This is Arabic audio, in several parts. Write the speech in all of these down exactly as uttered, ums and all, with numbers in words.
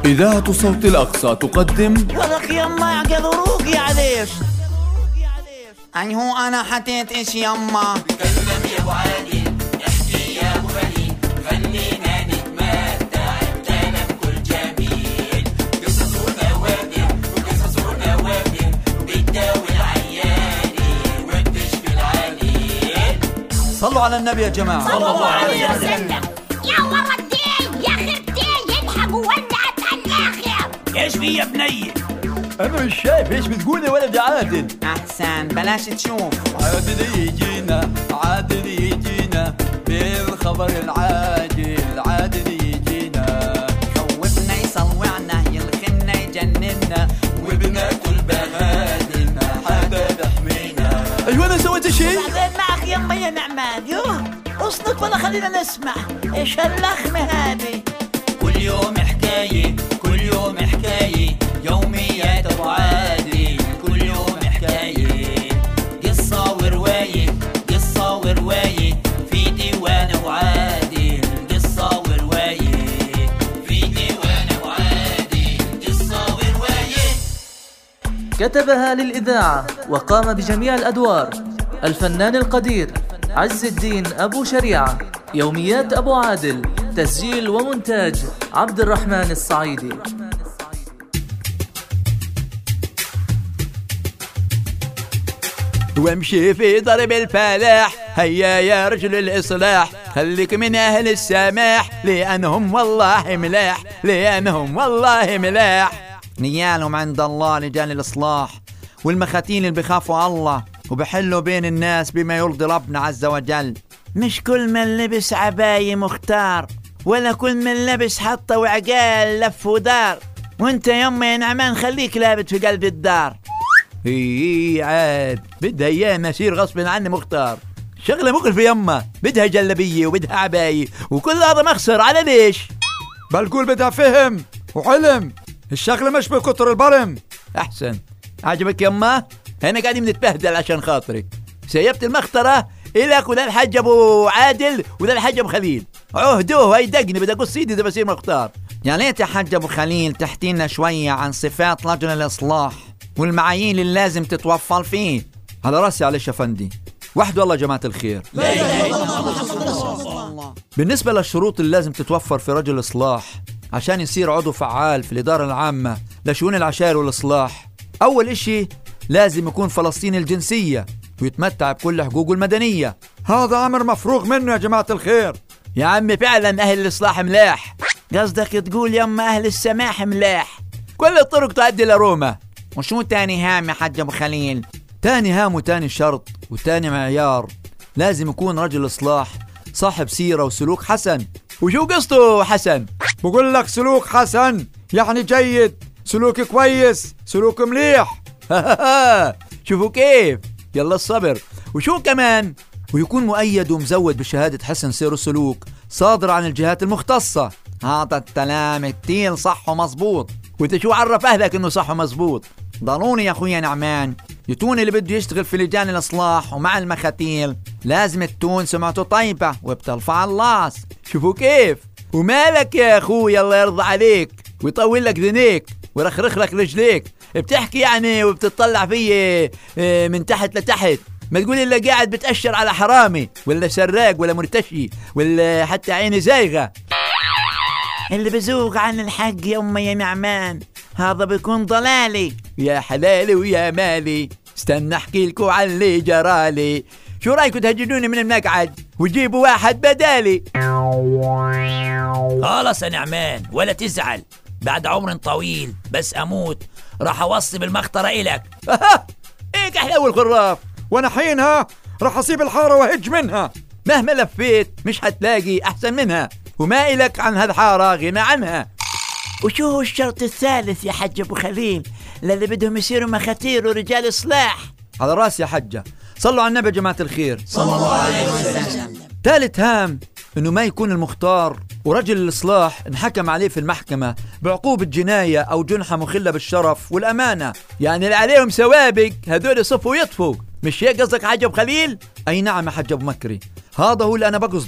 إذاعة صوت الأقصى تقدم ولك يما قدروك يا عليش. أي هو أنا حطيت إيش يما؟ تكلم يا أبو عادل، احكي يا أبو خليل، خلينا نتمتع بكلام كل جميل. قصص ونوادر وقصص ونوادر بتداوي العياني وبتشفي العليل. صلوا على النبي يا جماعة صلى الله عليه وسلم. يا ولدي يا خرتي يلحقوا ولعت على الآخر. ايش في يا بني؟ أنا مش شايف إيش بتقول يا ولد عادل. أحسن بلاش تشوف. عادل يجينا عادل يجينا بالخبر العاجل، عادل يجينا خوفنا يصوعنا يلخمنا يجننا وبناكل بهادلنا حدا يحمينا. أيوة أنا سويت شيء؟ بعدين معك يما يا نعمان. يوه اصنت ولا خلينا نسمع ايش هاللخمة هذه. كل يوم حكاية كل يوم حكاية يوميات أبو عادل، كل يوم حكاية قصة ورواية قصة ورواية في ديوان أبو عادل. قصة ورواية في ديوان أبو عادل. قصة ورواية. كتبها للإذاعة وقام بجميع الأدوار الفنان القدير عز الدين أبو شريعة. يوميات أبو عادل، تسجيل ومونتاج عبد الرحمن الصعيدي. وامشي في ضرب الفلاح، هيا يا رجل الإصلاح، خليك من أهل السماح لأنهم والله ملاح، لأنهم والله ملاح. نيالهم عند الله رجال الإصلاح والمخاتين اللي بخافوا الله وبحلوا بين الناس بما يرضي ربنا عز وجل. مش كل من لبس عباية مختار، ولا كل من لبس حطة وعقال لف ودار. وانت يما يا نعمان خليك لابت في قلب الدار. ايه عاد بدها ايام اسير غصب عني مختار. شغله مقرفه يما، بدها جلبيه وبدها عبايه وكل هذا مخسر على ليش؟ بلقول بدها فهم وعلم، الشغله مش بكتر البرم. احسن عجبك يما؟ هنا قاعدين نتبهدل عشان خاطرك. سيبت المخطره إلك وده الحاج ابو عادل وده الحاج ابو خليل. عهدوه هيدقني بدي اقص ايدي اذا بصير مختار. يا ليت يا حاج ابو خليل تحكينا شويه عن صفات رجل الاصلاح والمعايير اللي لازم تتوفر فيه. على راسي عليش يا فندي، وحده الله جماعة الخير. لا إله إلا الله. بالنسبة للشروط اللي لازم تتوفر في رجل إصلاح عشان يصير عضو فعال في الإدارة العامة لشؤون العشائر والإصلاح، أول إشي لازم يكون فلسطيني الجنسية ويتمتع بكل حقوقه المدنية. هذا أمر مفروغ منه يا جماعة الخير. يا عمي فعلا أهل الإصلاح ملاح. قصدك تقول يما أهل السماح ملاح. كل الطرق تؤدي لروما. وشو تاني هام يا حاج ابو خليل؟ تاني هام وتاني شرط وتاني معيار، لازم يكون رجل إصلاح صاحب سيرة وسلوك حسن. وشو قصته حسن؟ بقول لك سلوك حسن يعني جيد، سلوك كويس، سلوك مليح. شوفوا كيف. يلا الصبر. وشو كمان؟ ويكون مؤيد ومزود بشهادة حسن سير وسلوك صادرة عن الجهات المختصة. هذا الكلام كتير صح ومظبوط. وانت شو عرف اهلك انه صح ومظبوط؟ ضروري يا اخويا نعمان يتون اللي بده يشتغل في لجان الاصلاح ومع المخاتيل لازم تكون سمعته طيبه وبترفع الراس. شوفوا كيف. ومالك يا اخويا الله يرضى عليك ويطول لك ذنيك ويرخرخ لك رجليك، بتحكي يعني وبتطلع فيه من تحت لتحت. ما تقولي الا قاعد بتأشر على حرامي ولا سراق ولا مرتشي ولا حتى عيني زايغه. اللي بزوغ عن الحق يا أمي يا نعمان هذا بيكون ضلالي. يا حلالي ويا مالي، استنى احكي لكم عن اللي جرالي. شو رايكم تهجدوني من المقعد وتجيبوا واحد بدالي؟ خلاص يا نعمان ولا تزعل، بعد عمر طويل بس اموت راح اوصي بالمخطره الك. ايك احلى الخراف، وانا حينها راح اصيب الحاره وهج منها. مهما لفيت مش هتلاقي احسن منها، وما إلك عن هالحارة غنى عنها. وشو هو الشرط الثالث يا حج ابو خليل للي بدهم يصيروا مخاتير ورجال اصلاح؟ على راسي يا حجة، صلوا على النبي يا جماعة الخير صلى الله عليه وسلم. ثالث هام انه ما يكون المختار ورجل الاصلاح انحكم عليه في المحكمة بعقوبة جناية او جنحة مخلة بالشرف والامانة، يعني اللي عليهم سوابق هذول يصفوا ويطفوا. مش هيك قصدك حاج ابو خليل؟ اي نعم يا حاج ابو مكري، هذا هو اللي انا بقصده.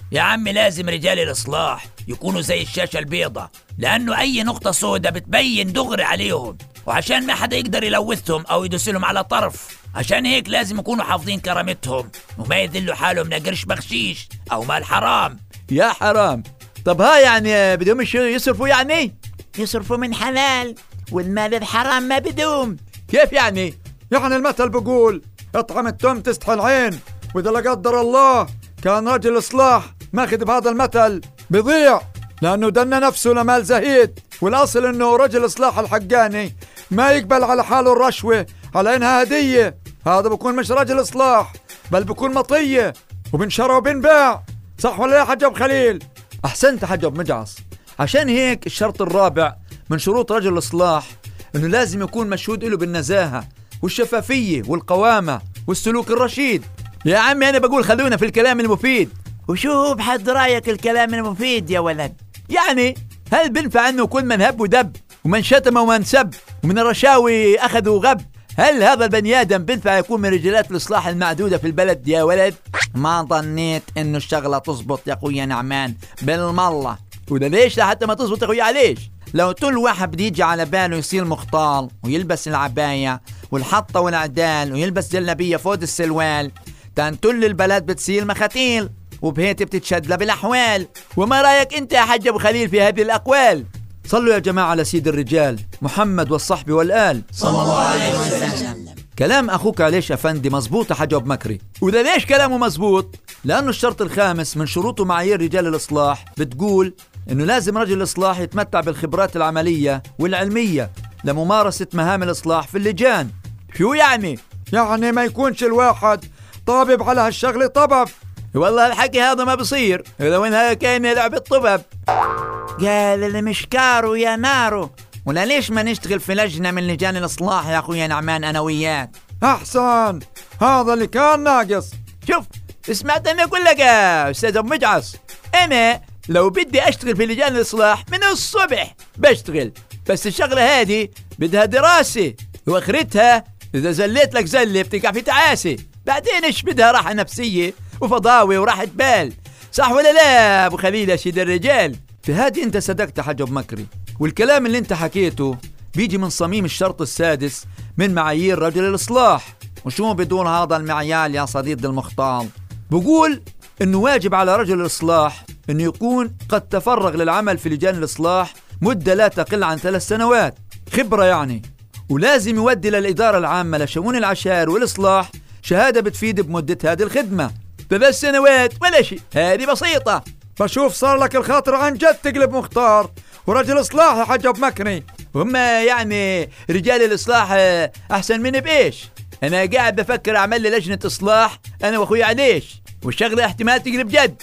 يا عم لازم رجال الإصلاح يكونوا زي الشاشة البيضة، لأنه أي نقطة سودة بتبين دغري عليهم، وعشان ما حدا يقدر يلوثهم أو يدوسلهم على طرف. عشان هيك لازم يكونوا حافظين كرامتهم وما يذلوا حالهم من قرش بخشيش أو مال حرام. يا حرام. طب ها يعني بدهم يصرفوا يعني يصرفوا من حلال، والمال الحرام ما بدوم. كيف يعني؟ يعني المثل بقول اطعم التم تستحي العين، وإذا لا قدر الله كان رجل إصلاح ماخذ بهذا المثل بضيع، لأنه دنا نفسه لمال زهيد. والأصل إنه رجل إصلاح الحقاني ما يقبل على حاله الرشوة على إنها هدية. هذا بكون مش رجل إصلاح، بل بكون مطية وبنشرى وبنباع. صح ولا يا حج أبو خليل؟ أحسنت حج أبو مجعص. عشان هيك الشرط الرابع من شروط رجل الإصلاح إنه لازم يكون مشهود له بالنزاهة والشفافية والقوامة والسلوك الرشيد. يا عمي أنا بقول خلونا في الكلام المفيد. وشو بحد رأيك الكلام المفيد يا ولد؟ يعني هل بنفع أنه كل من هب ودب ومن شتم ومن سب ومن الرشاوي أخذ وغب، هل هذا البني آدم بنفع يكون من رجالات الإصلاح المعدودة في البلد يا ولد؟ ما ظنيت إنه الشغلة تزبط يا أخويا نعمان بالمالله. وده ليش لحتى ما تزبط يا أخويا؟ ليش؟ لو كل واحد بده يجي على باله يصير مختال ويلبس العباية والحطة والعدال ويلبس جلابية فوق السلوال، تنتل البلد بتصير مختيل وبهيت بتتشد لها بالأحوال. وما رأيك أنت يا حج أبو خليل في هذه الأقوال؟ صلوا يا جماعة على سيد الرجال محمد والصحب والآل صلى الله عليه وسلم. كلام أخوك عليش أفندي مزبوط يا حج أبو مكري. وده ليش كلامه مزبوط؟ لأنه الشرط الخامس من شروط ومعايير رجال الإصلاح بتقول إنه لازم رجل الإصلاح يتمتع بالخبرات العملية والعلمية لممارسة مهام الإصلاح في اللجان. شو يعني؟ يعني ما يكونش الواحد طابب على هالشغلة طبب. والله الحكي هذا ما بصير، لو إنها كان لعبة طبب. قال اللي مش كارو يا نارو. ولا ليش ما نشتغل في لجنة من لجان الإصلاح يا أخويا نعمان أنا وياك؟ أحسن، هذا اللي كان ناقص. شوف سمعت أنا أقول لك يا أستاذ أبو مجعص، أنا لو بدي أشتغل في لجان الإصلاح من الصبح بشتغل، بس الشغلة هذه بدها دراسة وآخرتها إذا زليت لك زلة بتقع في تعاسة، بعدين إيش بدها راحة نفسية وفضاوة وراحة بال. صح ولا لا أبو خليل يا سيد الرجال؟ في هذه أنت صدقت حج أبو مكري، والكلام اللي أنت حكيته بيجي من صميم الشرط السادس من معايير رجل الإصلاح. وشو بدون هذا المعيار يا صديق المختار؟ بقول إنه واجب على رجل الإصلاح إنه يكون قد تفرغ للعمل في لجان الإصلاح مدة لا تقل عن ثلاث سنوات خبرة يعني، ولازم يودي للإدارة العامة لشؤون العشائر والإصلاح شهادة بتفيد بمدة هذه الخدمة. ثلاث سنوات ولا شيء، هذه بسيطة. فشوف صار لك الخاطر عن جد تقلب مختار ورجل إصلاح يا حج أبو مكري. هم يعني رجال الإصلاح أحسن مني بإيش؟ أنا قاعد بفكر أعمل لي لجنة إصلاح أنا وأخوي عليش، والشغلة احتمال تقلب جد.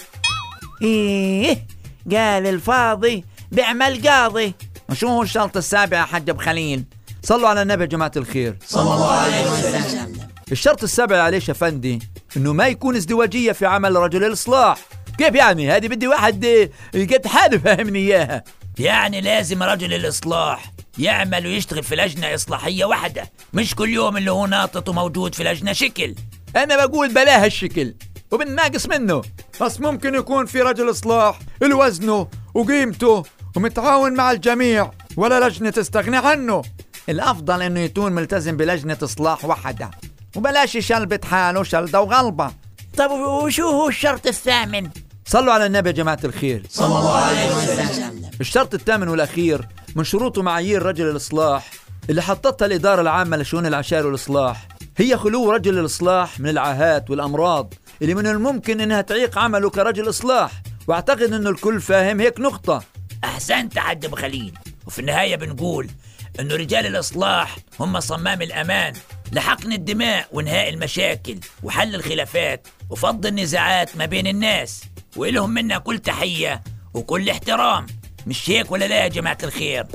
إيه قال الفاضي بيعمل قاضي. وشو هو الشرط السابع يا حج أبو خليل؟ صلوا على النبي يا جماعة الخير صلى الله عليه وسلم. الشرط السابع عليش أفندي إنه ما يكون ازدواجية في عمل رجل الإصلاح. كيف يعني؟ هذه بدي واحد قد حاله فهمني إياها. يعني لازم رجل الإصلاح يعمل ويشتغل في لجنة إصلاحية واحدة، مش كل يوم اللي هو ناطط وموجود في لجنة شكل. أنا بقول بلاها الشكل وبنناقص منه، بس ممكن يكون في رجل إصلاح الوزنه وقيمته ومتعاون مع الجميع ولا لجنة تستغني عنه. الأفضل إنه يكون ملتزم بلجنة إصلاح واحدة وبلاش شلبة حاله شلدة وغلبة. طب وشو هو الشرط الثامن؟ صلوا على النبي يا جماعة الخير صلى الله عليه وسلم. الشرط الثامن والأخير من شروط ومعايير رجل الإصلاح اللي حطتها الإدارة العامة لشؤون العشائر والإصلاح هي خلو رجل الإصلاح من العاهات والأمراض اللي من الممكن إنها تعيق عمله كرجل إصلاح، واعتقد إنه الكل فاهم هيك نقطة. أحسنت حج أبو خليل. وفي النهاية بنقول إنه رجال الإصلاح هم صمام الأمان لحقن الدماء وإنهاء المشاكل وحل الخلافات وفض النزاعات ما بين الناس، وإلهم منا كل تحية وكل احترام. مش هيك ولا لا يا جماعة الخير؟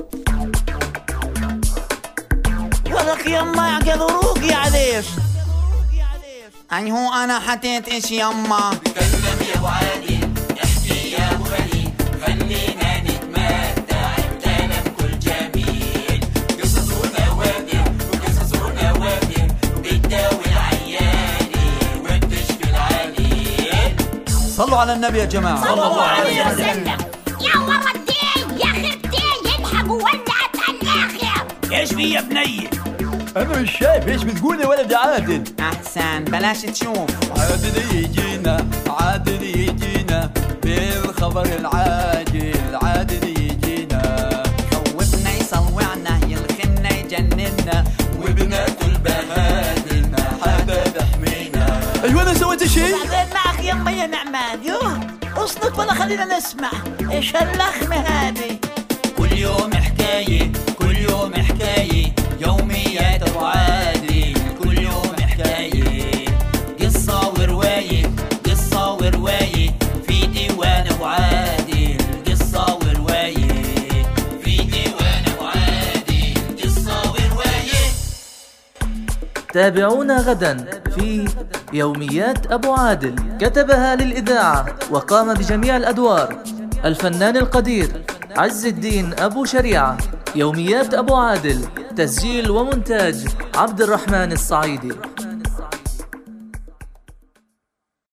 ولك يما يعقدروك يا عليش. أي هو أنا حتيت إيش يما؟ تكلم يا أبو عادل، احكي يا أبو خليل، خلينا نتمتع بكلام كل جميل. قصص ونوادر وقصص ونوادر بتداوي العياني وبتشفي العليل. صلوا صلوا على النبي يا جماعة. صلى الله عليه وسلم. يا ورا الدين يا خرتي يلحقوا ولعت الآخر. ايش في يا بني؟ انا مش شايف ايش بتقول يا ولد عادل. أحسن بلاش تشوف. عادل يجينا عادل يجينا بالخبر العاجل، عادل يجينا خوفنا يصوعنا يلخنا يجننا وبنات البهادل ما حدا تحمينا. ايوه انا سويت شيء؟ بعدين معك يما يا نعمان. يوه اصلك ولا خلينا نسمع ايش هاللخمة هذه. كل يوم حكاية كل يوم حكاية يوميات ابو عادل. كل يوم حكاية قصة ورواية قصة ورواية في ديوان ابو عادل. قصة ورواية في ديوان ابو عادل. قصة ورواية. تابعونا غدا في يوميات أبو عادل. كتبها للإذاعة وقام بجميع الأدوار الفنان القدير عز الدين أبو شريعة. يوميات أبو عادل تسجيل ومونتاج عبد الرحمن الصعيدي.